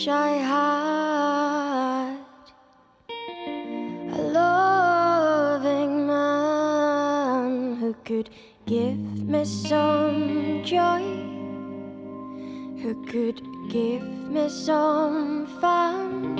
wish I had a loving man who could give me some joy, who could give me some fun.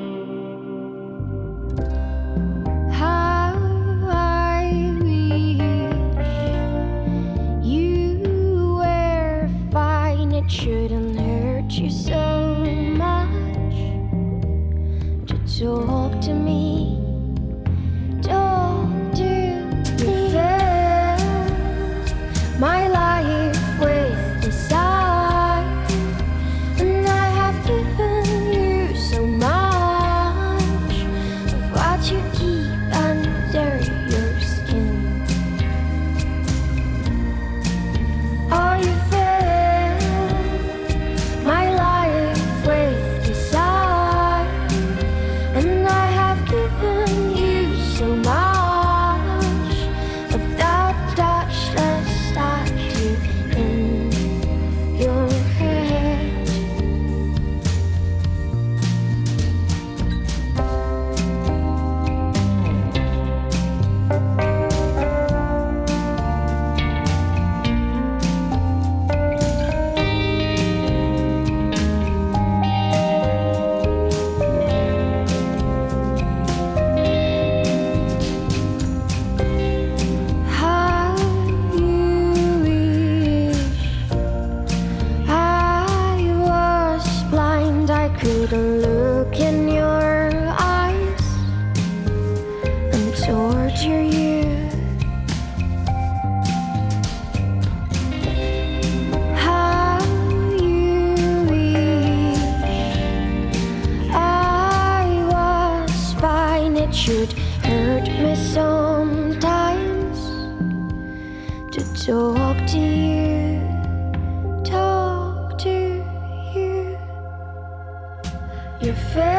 How I wish you were fine. It shouldn't hurt you so much to talk to me. Talk to me. Fill my life with desire, and I have given you so much of what you keep under your skin. Oh, you fill my life with desire, and I have given you so much of that touch that started in your head. How you wish I was blind, I couldn't look in your eyes and torture you. How you wish I was fine. It should hurt me sometimes to talk to you, talk to you. Your face